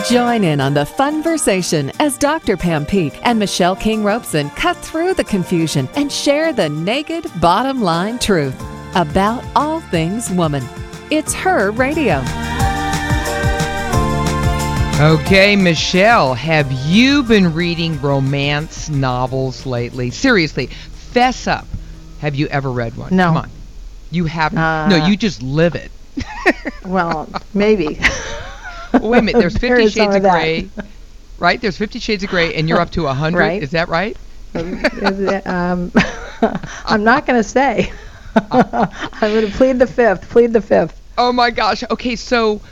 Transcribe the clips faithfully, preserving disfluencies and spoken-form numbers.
Join in on the funversation as Doctor Pam Peek and Michelle King Robeson cut through the confusion and share the naked bottom line truth about all things woman. It's Her Radio. Okay, Michelle, have you been reading romance novels lately? Seriously, fess up. Have you ever read one? No. Come on. You haven't? Uh, no, you just live it. Well, maybe. Wait a minute, there's There Fifty is some Shades of of that. Grey, right? There's Fifty Shades of Grey, and you're up to one hundred. Right. Is that right? um, I'm not going to say. I'm going to plead the fifth. Plead the fifth. Oh my gosh. Okay, so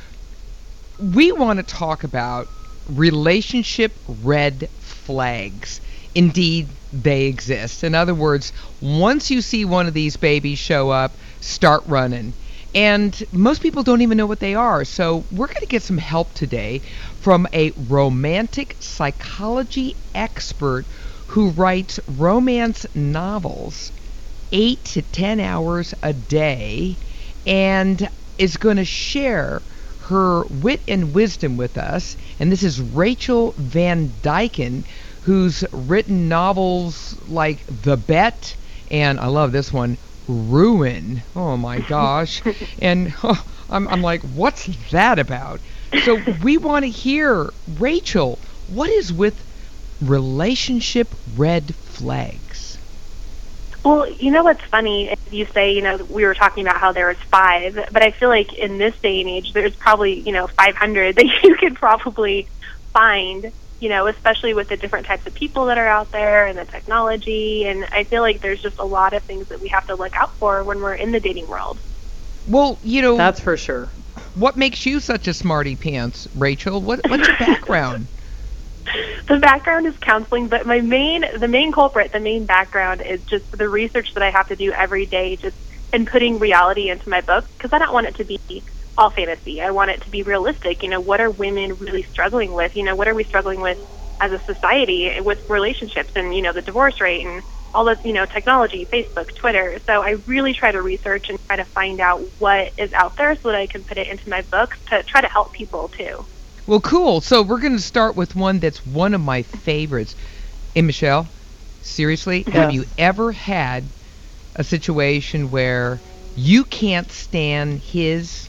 we want to talk about relationship red flags. Indeed, they exist. In other words, once you see one of these babies show up, start running. And most people don't even know what they are. So we're going to get some help today from a romantic psychology expert who writes romance novels eight to ten hours a day and is going to share her wit and wisdom with us. And this is Rachel Van Dyken, who's written novels like The Bet, and I love this one, Ruin. Oh my gosh. And oh, I'm, I'm like, what's that about? So we want to hear, Rachel, what is with relationship red flags? Well, you know what's funny? You say, you know, we were talking about how there was five, but I feel like in this day and age, there's probably, you know, five hundred that you could probably find, you know, especially with the different types of people that are out there and the technology. And I feel like there's just a lot of things that we have to look out for when we're in the dating world. Well, you know, That's for sure. what makes you such a smarty pants, Rachel? What, what's your background? The background is counseling, but my main, the main culprit, the main background is just the research that I have to do every day, just in putting reality into my book, because I don't want it to be all fantasy. I want it to be realistic. You know, what are women really struggling with? You know, what are we struggling with as a society with relationships and, you know, the divorce rate and all this, you know, technology, Facebook, Twitter. So I really try to research and try to find out what is out there so that I can put it into my books to try to help people too. Well, cool. So we're going to start with one that's one of my favorites. Hey, Michelle, seriously, Yeah. have you ever had a situation where you can't stand his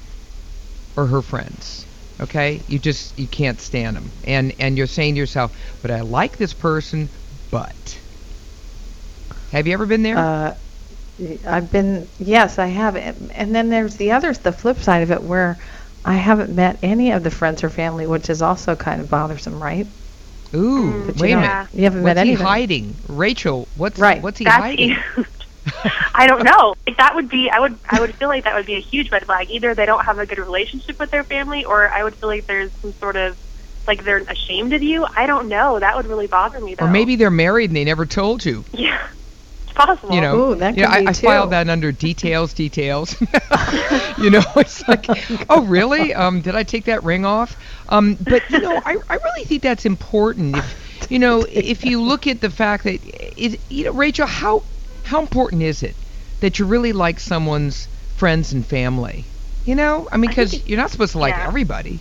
or her friends? Okay? You just, you can't stand them. And, and you're saying to yourself, but I like this person, but. Have you ever been there? Uh, I've been, yes, I have. And then there's the other, the flip side of it where I haven't met any of the friends or family, which is also kind of bothersome, right? Ooh, But wait you a don't- minute. You haven't What's met he anyone. hiding? Rachel, what's, Right. what's he That's hiding? huge. I don't know. Like, that would be, I would, I would feel like that would be a huge red flag. Either they don't have a good relationship with their family, or I would feel like there's some sort of, like they're ashamed of you. I don't know. That would really bother me, though. Or maybe they're married and they never told you. Yeah, it's possible. You know, Ooh, that you know, could I, be I too. filed that under details, details. You know, it's like, oh, really? Um, did I take that ring off? Um, but you know, I, I really think that's important. If you know, if you look at the fact that, it, you know, Rachel, how how important is it that you really like someone's friends and family? You know, I mean, I think because it- you're not supposed to like yeah. everybody.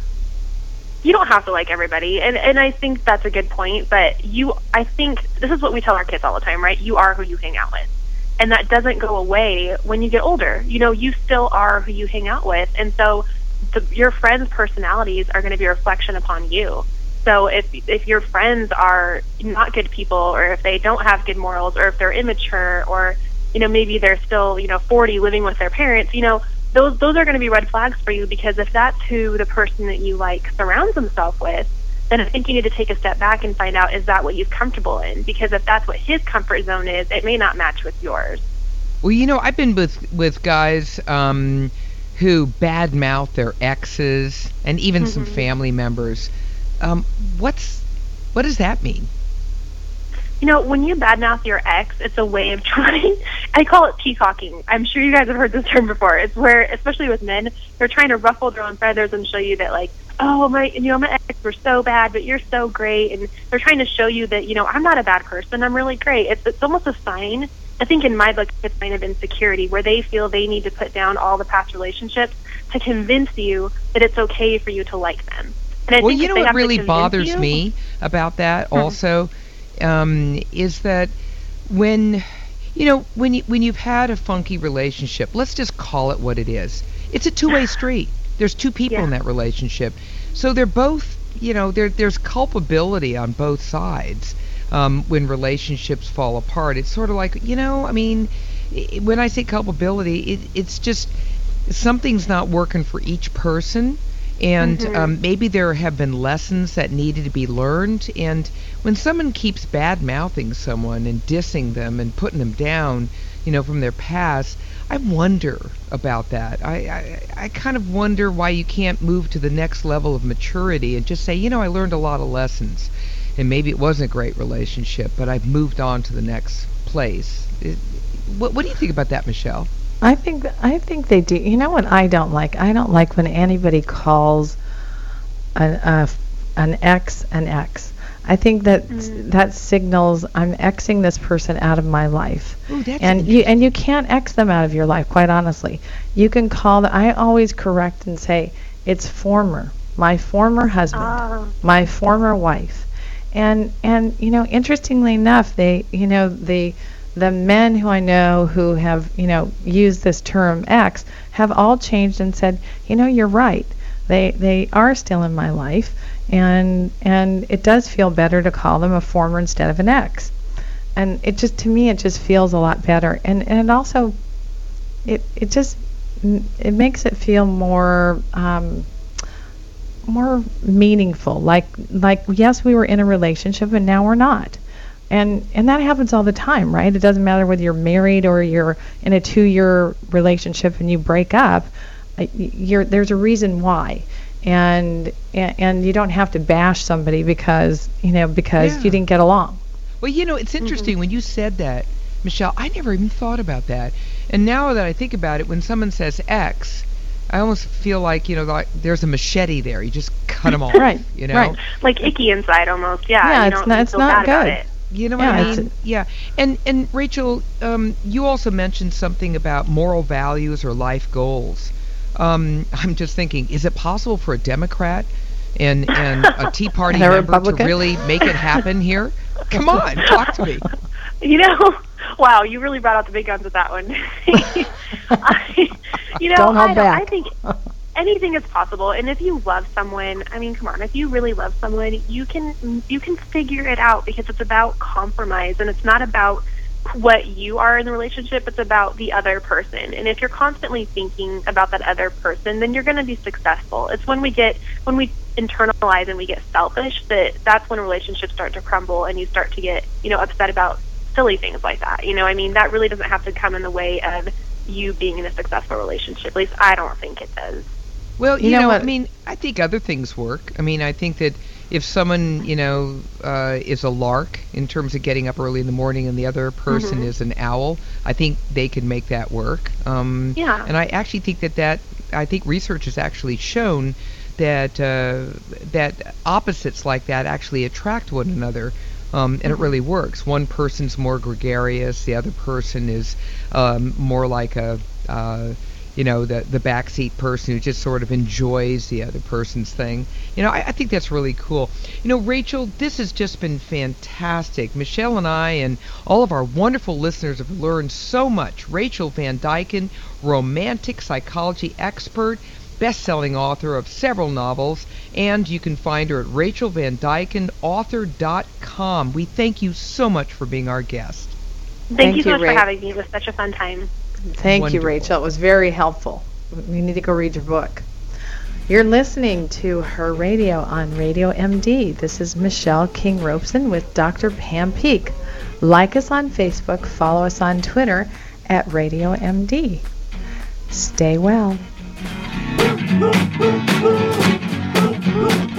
You don't have to like everybody, and and I think that's a good point. But you, I think this is what we tell our kids all the time, right? You are who you hang out with, and that doesn't go away when you get older. You know, you still are who you hang out with, and so the, your friends' personalities are going to be a reflection upon you. So if if your friends are not good people, or if they don't have good morals, or if they're immature, or you know maybe they're still you know forty living with their parents, you know. Those those are going to be red flags for you, because if that's who the person that you like surrounds himself with, then I think you need to take a step back and find out, is that what he's comfortable in? Because if that's what his comfort zone is, it may not match with yours. Well, you know, I've been with with guys um, who badmouth their exes and even some Mhm. family members. Um, what's what does that mean? You know, when you badmouth your ex, it's a way of trying, I call it peacocking. I'm sure you guys have heard this term before. It's where, especially with men, they're trying to ruffle their own feathers and show you that, like, oh, my, you know, my ex were so bad, but you're so great. And they're trying to show you that, you know, I'm not a bad person. I'm really great. It's, it's almost a sign. I think in my book, it's a sign of insecurity, where they feel they need to put down all the past relationships to convince you that it's okay for you to like them. And I Well, think you if know they what have to really convince bothers you- me about that Hmm. also um, is that when you know when you when you've had a funky relationship, let's just call it what it is. It's a two-way street. There's two people Yeah. in that relationship, so they're both you know there there's culpability on both sides um, when relationships fall apart. It's sort of like you know I mean i- when I say culpability, it, it's just something's not working for each person. And Mhm. um, maybe there have been lessons that needed to be learned. And when someone keeps bad mouthing someone and dissing them and putting them down, you know, from their past, I wonder about that. I, I, I kind of wonder why you can't move to the next level of maturity and just say, you know, I learned a lot of lessons. And maybe it wasn't a great relationship, but I've moved on to the next place. It, what, what do you think about that, Michelle? I think I think they do. You know what I don't like? I don't like when anybody calls an a, an ex an ex. I think that Mm. that signals I'm Xing this person out of my life. Ooh, that's And you and you can't X them out of your life, quite honestly. You can call the, I always correct and say it's former, my former husband, Ah. my former wife. And and you know, interestingly enough, they you know, the the men who I know who have, you know, used this term X have all changed and said, you know, you're right. They they are still in my life, and and it does feel better to call them a former instead of an ex. And it just, to me, it just feels a lot better. And and it also, it it just it makes it feel more um, more meaningful. Like like yes, we were in a relationship, and now we're not. And and that happens all the time, right? It doesn't matter whether you're married or you're in a two-year relationship and you break up. uh, y- You're, there's a reason why, and, and and you don't have to bash somebody because you know because Yeah. you didn't get along. Well, you know, it's interesting when you said that, Michelle. I never even thought about that. And now that I think about it, when someone says X, I almost feel like, you know, like there's a machete there. You just cut them off. Right, You know? right. Like icky inside almost. Yeah. Yeah, you it's don't not- it's feel not bad about good. it. You know what Yeah, I it's mean? Yeah. And and Rachel, um, you also mentioned something about moral values or life goals. Um, I'm just thinking, is it possible for a Democrat and and a Tea Party And a member to Republican? really make it happen here? Come on, talk to me. You know, wow, you really brought out the big guns with that one. I, you know, Don't hold I, don't, I back. think anything is possible. And if you love someone, I mean, come on, if you really love someone, you can you can figure it out, because it's about compromise, and it's not about what you are in the relationship. It's about the other person. And if you're constantly thinking about that other person, then you're going to be successful. It's when we get when we internalize and we get selfish that that's when relationships start to crumble, and you start to get, you know, upset about silly things like that. You know, I mean, that really doesn't have to come in the way of you being in a successful relationship. At least I don't think it does. Well, you, You know know, what? I mean, I think other things work. I mean, I think that if someone, you know, uh, is a lark in terms of getting up early in the morning, and the other person Mhm. is an owl, I think they can make that work. Um, Yeah. And I actually think that that I think research has actually shown that uh, that opposites like that actually attract one another. Um, and it really works. One person's more gregarious, the other person is um, more like a, uh, you know, the the backseat person who just sort of enjoys the other person's thing. You know, I, I think that's really cool. You know, Rachel, this has just been fantastic. Michelle and I and all of our wonderful listeners have learned so much. Rachel Van Dyken, romantic psychology expert, best-selling author of several novels, and you can find her at rachel van dyken author dot com. We thank you so much for being our guest. Thank, Thank you so you, much Ray. for having me. It was such a fun time. Thank you, Wonderful. Rachel. It was very helpful. You need to go read your book. You're listening to Her Radio on Radio M D. This is Michelle King Robeson with Doctor Pam Peek. Like us on Facebook, follow us on Twitter at Radio M D. Stay well. Woo, woo, woo, woo, woo, woo.